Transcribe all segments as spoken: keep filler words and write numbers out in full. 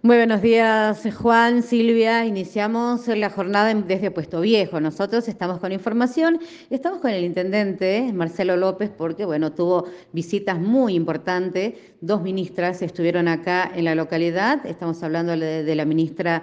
Muy buenos días, Juan, Silvia. Iniciamos la jornada en- desde Puesto Viejo. Nosotros estamos con información y estamos con el intendente Marcelo López porque, bueno, tuvo visitas muy importantes. Dos ministras estuvieron acá en la localidad. Estamos hablando de, de la ministra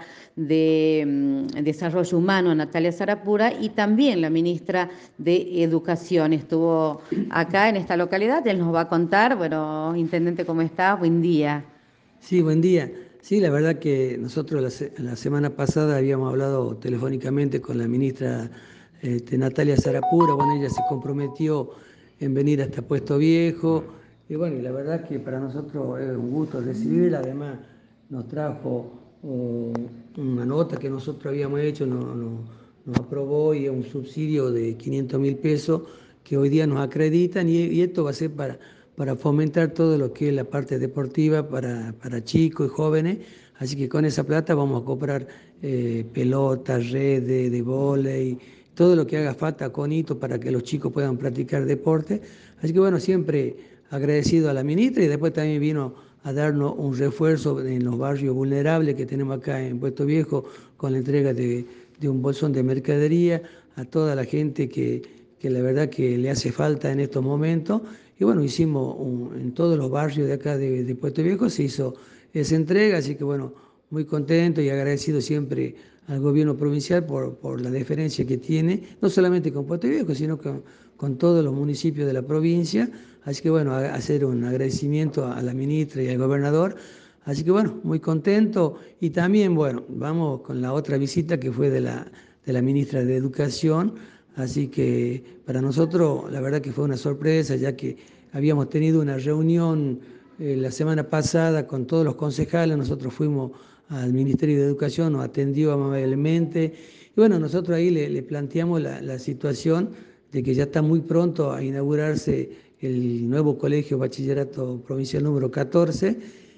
de mm, Desarrollo Humano, Natalia Sarapura, y también la ministra de Educación estuvo acá en esta localidad. Él nos va a contar. Bueno, intendente, ¿cómo está? Buen día. Sí, buen día. Sí, la verdad que nosotros la, se- la semana pasada habíamos hablado telefónicamente con la ministra este, Natalia Sarapura. Bueno, ella se comprometió en venir hasta Puesto Viejo. Y bueno, y la verdad que para nosotros es un gusto recibirla. Además, nos trajo oh, una nota que nosotros habíamos hecho, no- no- nos aprobó y es un subsidio de quinientos mil pesos que hoy día nos acreditan y, y esto va a ser para para fomentar todo lo que es la parte deportiva para, para chicos y jóvenes. Así que con esa plata vamos a comprar eh, pelotas, redes de vóley, todo lo que haga falta, conito, para que los chicos puedan practicar deporte. Así que bueno, siempre agradecido a la ministra y después también vino a darnos un refuerzo en los barrios vulnerables que tenemos acá en Puerto Viejo con la entrega de, de un bolsón de mercadería a toda la gente que, que la verdad que le hace falta en estos momentos. Y bueno, hicimos un- en todos los barrios de acá de, de Puerto Viejo, se hizo esa entrega, así que bueno, muy contento y agradecido siempre al gobierno provincial por, por la deferencia que tiene, no solamente con Puerto Viejo, sino con, con todos los municipios de la provincia. Así que bueno, a- hacer un agradecimiento a la ministra y al gobernador. Así que bueno, muy contento. Y también, bueno, vamos con la otra visita que fue de la, de la ministra de Educación. Así que para nosotros la verdad que fue una sorpresa, ya que habíamos tenido una reunión eh, la semana pasada con todos los concejales. Nosotros fuimos al Ministerio de Educación, nos atendió amablemente. Y bueno, nosotros ahí le, le planteamos la, la situación de que ya está muy pronto a inaugurarse el nuevo Colegio Bachillerato Provincial número catorce,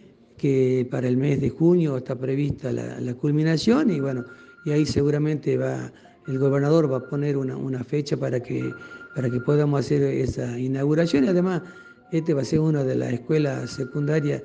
que para el mes de junio está prevista la, la culminación. Y bueno, y ahí seguramente va, el gobernador va a poner una, una fecha para que, para que podamos hacer esa inauguración. Y además, este va a ser una de las escuelas secundarias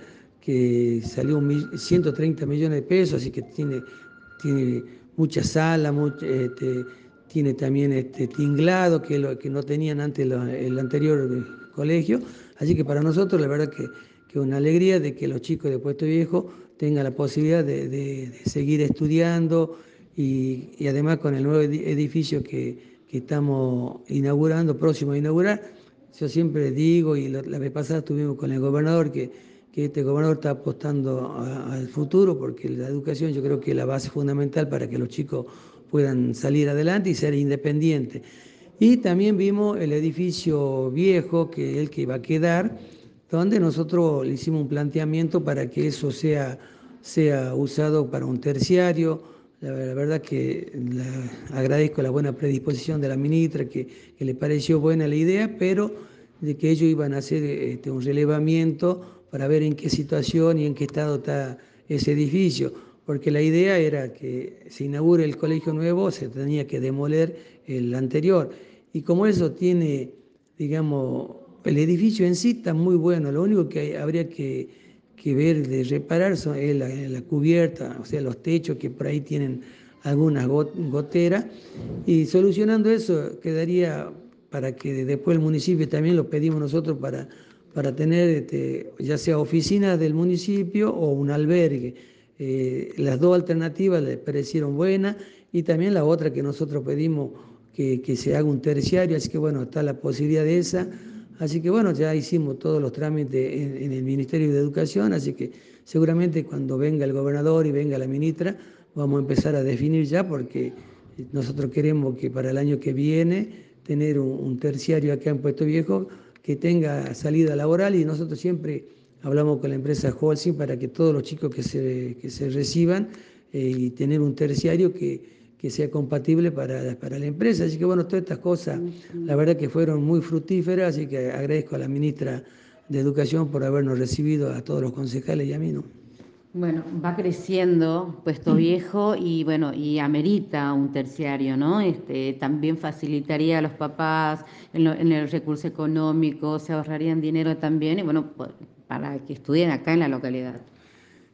que salió ciento treinta millones de pesos, así que tiene, tiene mucha sala, mucha, este, tiene también este tinglado que, lo, que no tenían antes lo, el anterior colegio. Así que para nosotros la verdad que que una alegría de que los chicos de Puerto Viejo tengan la posibilidad de, de- de seguir estudiando y, y además con el nuevo edificio que, que estamos inaugurando, próximo a inaugurar. Yo siempre digo, y la, la vez pasada estuvimos con el gobernador, que, que este gobernador está apostando a- al futuro, porque la educación yo creo que es la base fundamental para que los chicos puedan salir adelante y ser independientes. Y también vimos el edificio viejo, que es el que va a quedar, donde nosotros le hicimos un planteamiento para que eso sea, sea usado para un terciario. La, la verdad que la, agradezco la buena predisposición de la ministra, que, que le pareció buena la idea, pero de que ellos iban a hacer este, un relevamiento para ver en qué situación y en qué estado está ese edificio, porque la idea era que se inaugure el colegio nuevo, se tenía que demoler el anterior. Y como eso tiene, digamos, el edificio en sí está muy bueno, lo único que hay- habría que, que ver de reparar son, es la, la cubierta, o sea, los techos que por ahí tienen algunas got- goteras, y solucionando eso quedaría para que después el municipio también lo pedimos nosotros para, para tener este, ya sea oficina del municipio o un albergue. Eh, las dos alternativas le parecieron buenas y también la otra que nosotros pedimos que, que se haga un terciario, así que bueno, está la posibilidad de esa. Así que bueno, ya hicimos todos los trámites en, en el Ministerio de Educación, así que seguramente cuando venga el gobernador y venga la ministra, vamos a empezar a definir ya, porque nosotros queremos que para el año que viene tener un, un terciario acá en Puerto Viejo que tenga salida laboral, y nosotros siempre hablamos con la empresa Holcim para que todos los chicos que se, que se reciban eh, y tener un terciario que que sea compatible para, para la empresa. Así que bueno, todas estas cosas, la verdad que fueron muy fructíferas, así que agradezco a la ministra de Educación por habernos recibido a todos los concejales y a mí, ¿no? Bueno, va creciendo Puesto Viejo y bueno, y amerita un terciario, ¿no? Este, también facilitaría a los papás en, lo- en el recurso económico, se ahorrarían dinero también y bueno, po- para que estudien acá en la localidad.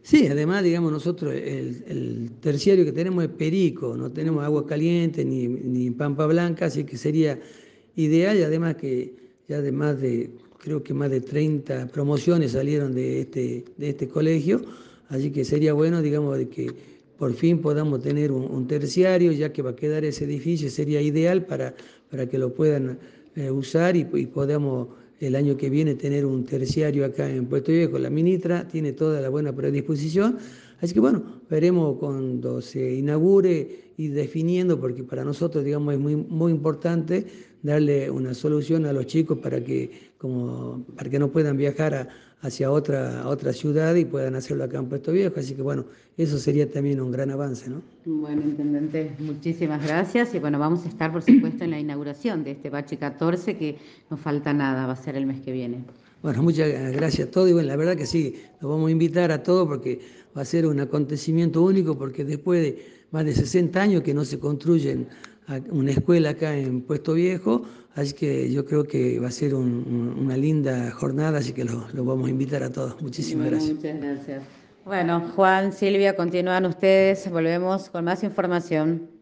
Sí, además, digamos, nosotros el, el terciario que tenemos es Perico, no tenemos agua caliente ni, ni Pampa Blanca, así que sería ideal y además que ya de más de, creo que más de treinta promociones salieron de este, de este colegio, así que sería bueno, digamos, de que por fin podamos tener un, un terciario, ya que va a quedar ese edificio, sería ideal para, para que lo puedan eh, usar y, y podamos el año que viene tener un terciario acá en Puerto Viejo. La ministra tiene toda la buena predisposición, así que bueno, veremos cuando se inaugure y definiendo, porque para nosotros, digamos, es muy, muy importante darle una solución a los chicos para que, como, para que no puedan viajar a, hacia otra, a otra ciudad y puedan hacerlo acá en Puerto Viejo. Así que bueno, eso sería también un gran avance, ¿no? Bueno, intendente, muchísimas gracias y bueno, vamos a estar por supuesto en la inauguración de este bache catorce que no falta nada, va a ser el mes que viene. Bueno, muchas gracias a todos y bueno, la verdad que sí, los vamos a invitar a todos porque va a ser un acontecimiento único porque después de más de sesenta años que no se construyen una escuela acá en Puesto Viejo, así que yo creo que va a ser un, un, una linda jornada, así que los lo vamos a invitar a todos. Muchísimas Bueno, gracias. muchas gracias. Bueno, Juan, Silvia, continúan ustedes, volvemos con más información.